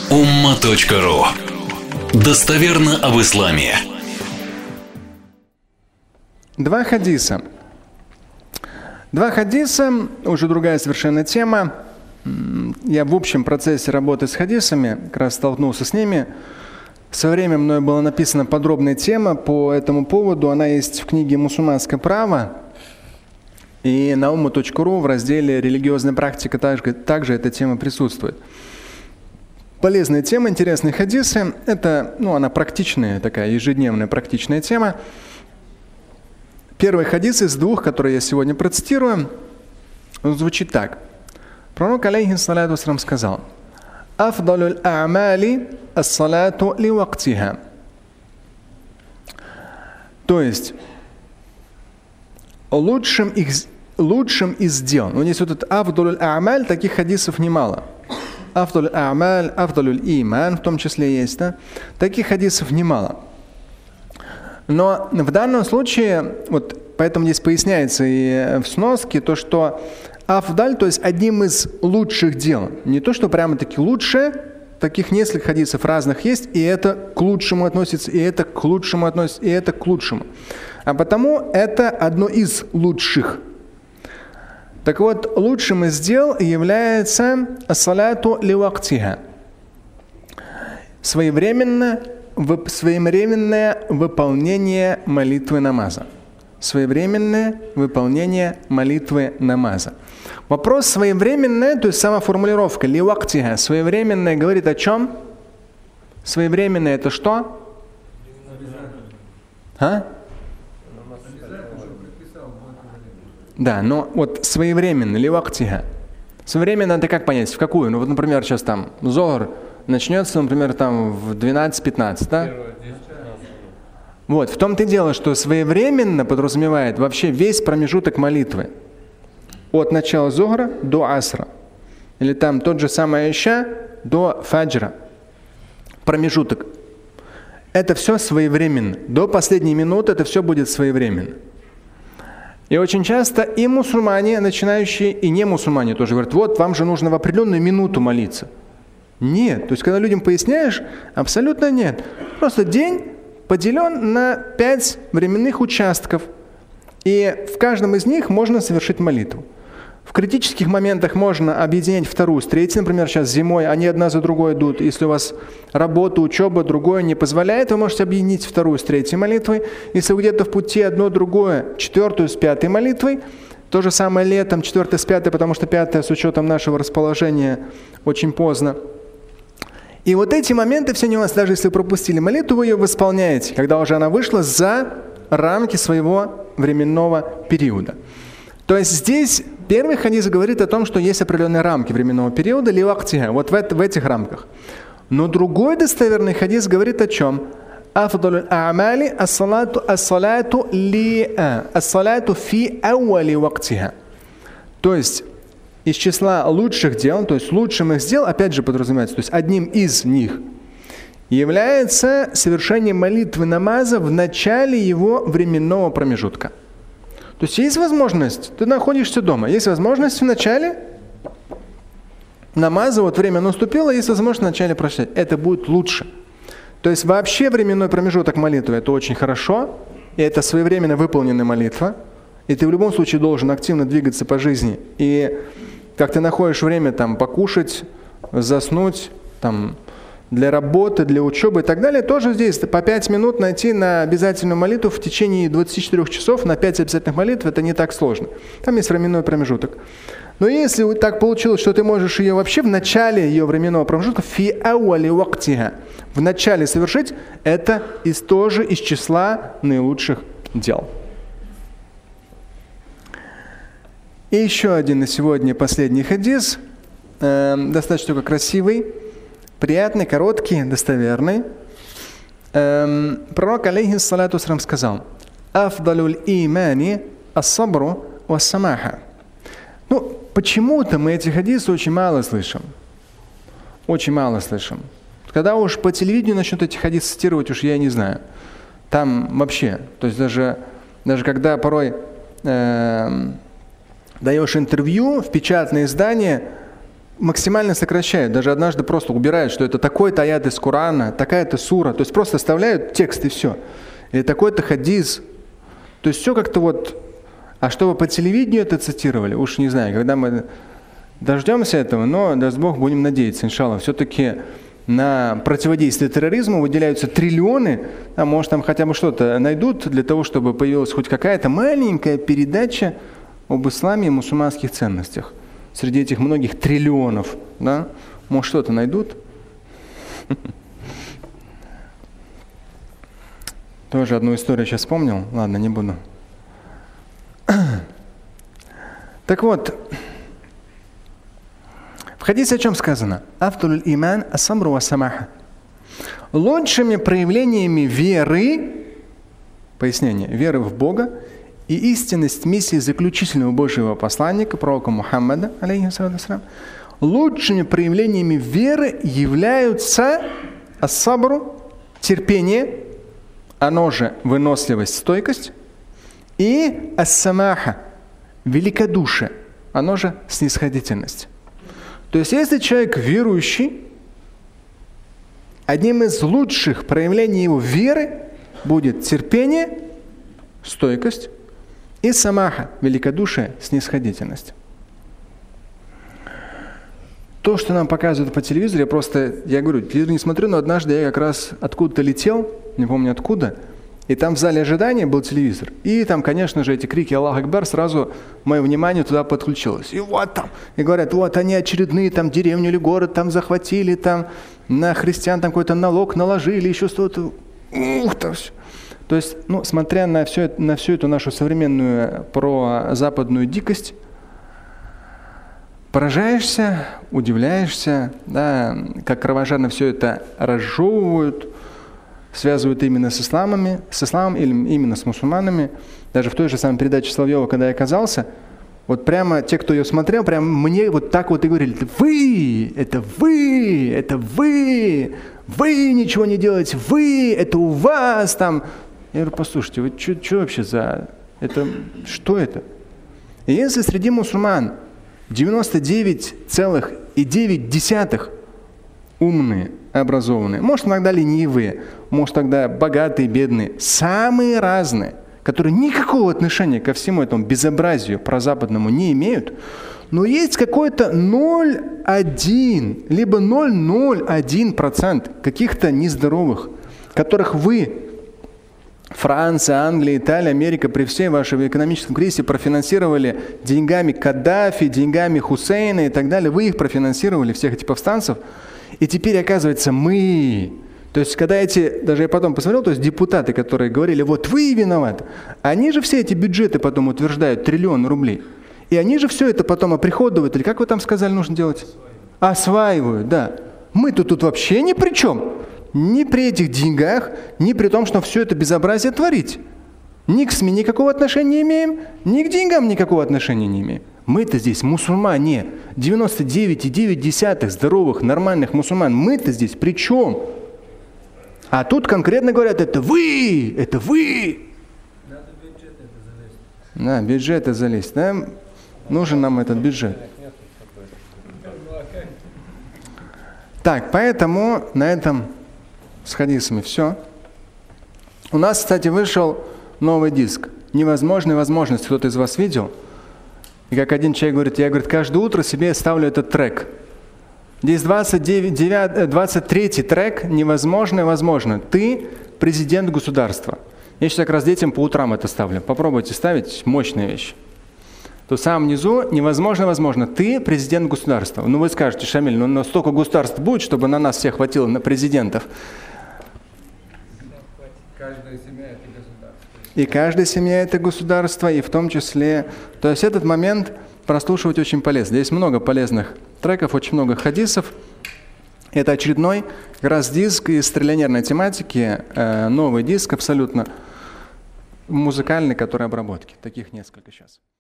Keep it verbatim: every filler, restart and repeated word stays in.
умма точка ру. Достоверно об исламе. Два хадиса. Два хадиса, уже другая совершенно тема. Я в общем процессе работы с хадисами как раз столкнулся с ними. В свое время мною была написана подробная тема по этому поводу. Она есть в книге «Мусульманское право». И на умма точка ру в разделе «Религиозная практика» также, также эта тема присутствует. Полезная тема, интересные хадисы. Это, ну, она практичная, такая ежедневная практичная тема. Первый хадис из двух, который я сегодня процитирую, он звучит так. Пророк, алейхиссалату вассалям, сказал: «Афдалуль а'мали ас-салату ли вактиха». То есть, лучшим, их, лучшим из дел. Ну, здесь вот этот «Афдалуль а'маль», таких хадисов немало. «Афдалуль а'маль», «Афдалуль иман» в том числе есть, да? Таких хадисов немало. Но в данном случае, вот поэтому здесь поясняется и в сноске, то, что афдаль, то есть одним из лучших дел, не то, что прямо-таки лучшее, таких несколько хадисов разных есть, и это к лучшему относится, и это к лучшему относится, и это к лучшему. А потому это одно из лучших. Так вот, лучшим из дел является ас-салату ли вактиха. Своевременно Своевременное выполнение молитвы намаза. Своевременное выполнение молитвы намаза. Вопрос своевременное, то есть сама формулировка ли вактиха, своевременное говорит о чем? Своевременное это что? А? Да, но вот своевременно ли вактиха. Своевременно это как понять? В какую? Ну вот, например, сейчас там зогр начнется, например, там в двенадцать-пятнадцать, да? Вот, в том-то и дело, что своевременно подразумевает вообще весь промежуток молитвы. От начала зогра до асра. Или там тот же самый иша до фаджра. Промежуток. Это все своевременно. До последней минуты это все будет своевременно. И очень часто и мусульмане, начинающие, и не мусульмане тоже говорят: вот вам же нужно в определенную минуту молиться. Нет. То есть, когда людям поясняешь, абсолютно нет. Просто день поделен на пять временных участков. И в каждом из них можно совершить молитву. В критических моментах можно объединять вторую с третьей. Например, сейчас зимой они одна за другой идут. Если у вас работа, учеба, другое не позволяет, вы можете объединить вторую с третьей молитвой. Если вы где-то в пути одно другое, четвертую с пятой молитвой. То же самое летом, четвертая с пятой, потому что пятая с учетом нашего расположения очень поздно. И вот эти моменты, все нюансы, даже если вы пропустили молитву, вы ее восполняете, когда уже она вышла за рамки своего временного периода. То есть здесь первый хадис говорит о том, что есть определенные рамки временного периода, ли вактиха, вот в, это, в этих рамках. Но другой достоверный хадис говорит о чем? Афдалуль а'мали ас-салату ас-салату ли ас-салату фи ауали вактиха. То есть из числа лучших дел, то есть лучшим из дел, опять же подразумевается, то есть одним из них является совершение молитвы намаза в начале его временного промежутка. То есть есть возможность, ты находишься дома, есть возможность в начале намаза, вот время наступило, есть возможность в начале прочитать. Это будет лучше. То есть вообще временной промежуток молитвы – это очень хорошо, и это своевременно выполненная молитва, и ты в любом случае должен активно двигаться по жизни. И как ты находишь время там покушать, заснуть, там, для работы, для учебы и так далее, тоже здесь по пять минут найти на обязательную молитву в течение двадцати четырёх часов на пять обязательных молитв, это не так сложно. Там есть временной промежуток. Но если так получилось, что ты можешь ее вообще в начале ее временного промежутка, фи ауали вактиха, в начале совершить, это из, тоже из числа наилучших дел. И еще один на сегодня последний хадис, э, достаточно только красивый, приятный, короткий, достоверный. Э, пророк, алейхиссалату вассалям, сказал: «Афдалуль имани ас-сабру ва-самаха». Ну, почему-то мы эти хадисы очень мало слышим. Очень мало слышим. Когда уж по телевидению начнут эти хадисы цитировать, уж я не знаю. Там вообще, то есть даже, даже когда порой э, даешь интервью в печатное издание, максимально сокращают. Даже однажды просто убирают, что это такой-то аят из Корана, такая-то сура. То есть просто оставляют текст и все. Или такой-то хадис. То есть все как-то вот... А чтобы по телевидению это цитировали, уж не знаю, когда мы дождемся этого, но, даст Бог, будем надеяться, иншаллах. Все-таки на противодействие терроризму выделяются триллионы, а может там хотя бы что-то найдут для того, чтобы появилась хоть какая-то маленькая передача об исламе и мусульманских ценностях. Среди этих многих триллионов, да, может что-то найдут. Тоже одну историю сейчас вспомнил, ладно, не буду. Так вот, в хадисе о чем сказано? Афдалуль иман ас-самру ва-самаха. Лучшими проявлениями веры, пояснение, веры в Бога и истинность миссии заключительного Божьего посланника, пророка Мухаммада, алейхиссалату вассалям, лучшими проявлениями веры являются ас-сабру, терпение, оно же выносливость, стойкость, и ас-самаха, великодушие, оно же снисходительность. То есть, если человек верующий, одним из лучших проявлений его веры будет терпение, стойкость и самаха, великодушие, снисходительность. То, что нам показывают по телевизору, я просто, я говорю, телевизор не смотрю, но однажды я как раз откуда-то летел, не помню откуда, и там в зале ожидания был телевизор. И там, конечно же, эти крики «Аллах Акбар», сразу мое внимание туда подключилось. И вот там, и говорят, вот они очередные там деревню или город там захватили, там на христиан там какой-то налог наложили, еще что-то. Ух, там все. То есть, ну, смотря на, все, на всю эту нашу современную прозападную дикость, поражаешься, удивляешься, да, как кровожадно все это разжевывают, связывают именно с исламами, с исламом или именно с мусульманами. Даже в той же самой передаче Соловьева, когда я оказался, вот прямо те, кто ее смотрел, прямо мне вот так вот и говорили: вы, это вы, это вы, вы ничего не делаете, вы, это у вас там. Я говорю, послушайте, вы что вообще за... Это, что это? И если среди мусульман девяносто девять целых девять десятых умные, образованные, может иногда ленивые, может тогда богатые, бедные, самые разные, которые никакого отношения ко всему этому безобразию прозападному не имеют, но есть какой-то ноль целых один десятых, либо ноль целых ноль один процент каких-то нездоровых, которых вы, Франция, Англия, Италия, Америка при всей вашем экономическом кризисе профинансировали деньгами Каддафи, деньгами Хусейна и так далее. Вы их профинансировали, всех этих повстанцев. И теперь, оказывается, мы... То есть, когда эти, даже я потом посмотрел, то есть депутаты, которые говорили, вот вы виноваты, они же все эти бюджеты потом утверждают, триллион рублей. И они же все это потом оприходуют, или как вы там сказали, нужно делать? Осваивают, да. Мы-то тут вообще ни при чем. Ни при этих деньгах, ни при том, что все это безобразие творить. Ни к СМИ никакого отношения не имеем, ни к деньгам никакого отношения не имеем. Мы-то здесь мусульмане, девяносто девять целых девять десятых здоровых, нормальных мусульман. Мы-то здесь при чем? А тут конкретно говорят, это вы, это вы. Надо бюджет это залезть. Да, бюджет это залезть. Да? Нужен нам этот бюджет. Так, поэтому на этом с хадисами все. У нас, кстати, вышел новый диск «Невозможная возможность». Кто-то из вас видел? И как один человек говорит, я, говорит, каждое утро себе ставлю этот трек. Здесь двадцать девятый, двадцать третий трек «Невозможное возможно». Ты президент государства. Я сейчас как раз детям по утрам это ставлю. Попробуйте ставить, мощная вещь. То в самом низу «Невозможно возможно». Ты президент государства. Ну вы скажете, Шамиль, ну настолько государств будет, чтобы на нас всех хватило, на президентов. Каждая семья – это государство. И каждая семья – это государство, и в том числе… То есть этот момент прослушивать очень полезно. Здесь много полезных треков, очень много хадисов. Это очередной как раз диск из триллионерной тематики, э, новый диск абсолютно музыкальный, который обработки. Таких несколько сейчас.